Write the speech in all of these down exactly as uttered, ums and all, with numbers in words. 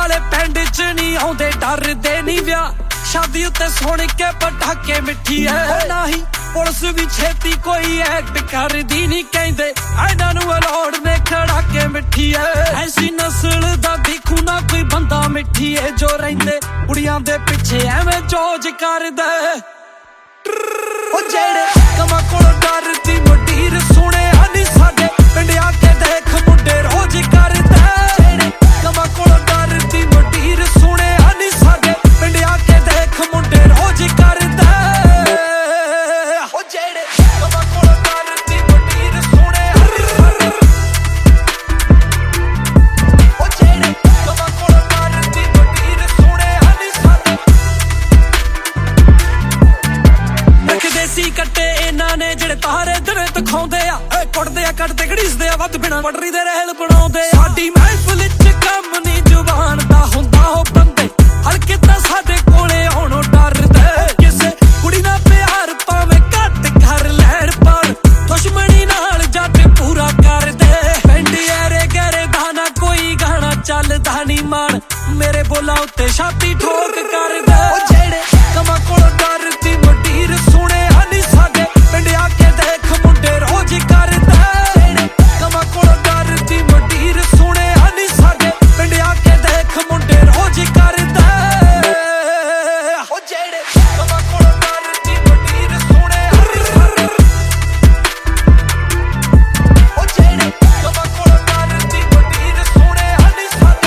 वाले पिंड च नहीं आउंदे डरदे नहीं विआह शादी उत्ते सुन के पटाके मिठी है नहीं पुलिस भी छेती कोई एक्ट करदी नहीं कहंदे ऐना नूं अलाउड ने खड़ा के मिठी है ऐसी नस्ल दा देखू ना कोई बंदा मिठी है जो रहिंदे कुड़ियां दे पिछे एवें जौज करदा ओ जेड़े कमां कोलों डरदी मंडीर सुने हनी साडे पिंड आके देख मुंडे रोज करदा जेड़े कमां कोलों डरदी मंडीर सुने हनी साडे पिंड आके देख मुंडे रोज करदा ओ जेड़े कमां कोलों डरदी मंडीर सुने हनी साडे ओ जेड़े कमां कोलों डरदी मंडीर सुने हनी साडे देसी कट्टे इन्हां ने जेड़े तारे दिने दिखाउंदे आ कुटदे आ कटदे घड़ीसदे आ वध बिना पटरी दे रहल बनाउंदे साडी महफिल च कम नी जुबान दा हुंदा हो बंदे हलके तां साडे कोले आउणों डरदे किसे कुड़ी नाल प्यार भावें घट कर लैण पर दुश्मनी नाल जट पूरा करदे पिंड ऐरे गैरे दा ना कोई गाना चलदा नी मान मेरे बोला उत्ते छाती ठोक करदे ओ जेड़े कमां कोलों डरदी मंडीर सुने हनी साडे पिंड आके देख मुंडे रोज करदा जेड़े कमां कोलों डरदी मंडीर सुने हनी साडे पिंड आके देख मुंडे रोज करदा ओ जेड़े कमां कोलों डरदी मंडीर सुने हनी साडे ओ जेड़े कमां कोलों डरदी मंडीर सुने हनी साडे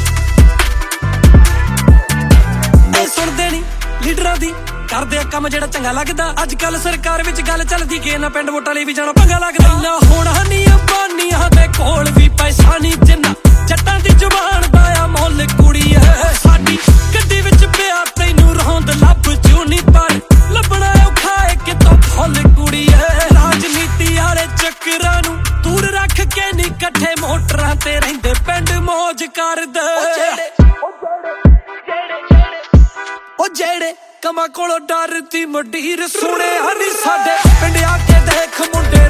ए सुनदे नी लीडरां दी ਕਰਦੇ ਆ ਕੰਮ ਜਿਹੜਾ ਚੰਗਾ ਲੱਗਦਾ ਅੱਜ ਕੱਲ ਸਰਕਾਰ ਵਿੱਚ ਗੱਲ ਚੱਲਦੀ ਕਿ ਨਾ ਪਿੰਡ ਵੋਟਾਂ ਲਈ ਵੀ ਜਾਣਾ ਪੰਗਾ ਲੱਗਦਾ ਨਾ ਹੁਣ ਹਨੀ ਅੰਬਾਨੀਆਂ ਦੇ ਕੋਲ ਵੀ ਪੈਸਾ ਨਹੀਂ ਜਿੰਨਾ ਜੱਟਾਂ ਦੀ ਜ਼ੁਬਾਨ ਦਾ ਆ ਮੁੱਲ ਕੁੜੀ ਐ ਸਾਡੀ ਗੱਡੀ ਵਿੱਚ ਪਿਆ ਤੈਨੂੰ ਰੋਂਦ ਲੱਭ ਜੂ ਨਹੀਂ ਪਰ ਲੱਭਣਾ ਔਖਾ ਏ ਕਿਤੋਂ ਫੁੱਲ ਕੁੜੀ ਐ ਰਾਜਨੀਤੀ ਵਾਲੇ ਚੱਕਰਾਂ ਨੂੰ ਦੂਰ ਰੱਖ ਕੇ ਨੀ ਇਕੱਠੇ ਮੋਟਰਾਂ ਤੇ ਰਹਿੰਦੇ ਪਿੰਡ ਮੌਜ ਕਰਦੇ ਉਹ ਜਿਹੜੇ ਕਮਾਂ ਕੋਲੋਂ ਡਰਦੀ ਮੰਡੀਰ ਸੁਣੇ ਹਨੀ ਸਾਡੇ ਪਿੰਡ ਆਕੇ ਦੇਖ ਮੁੰਡੇ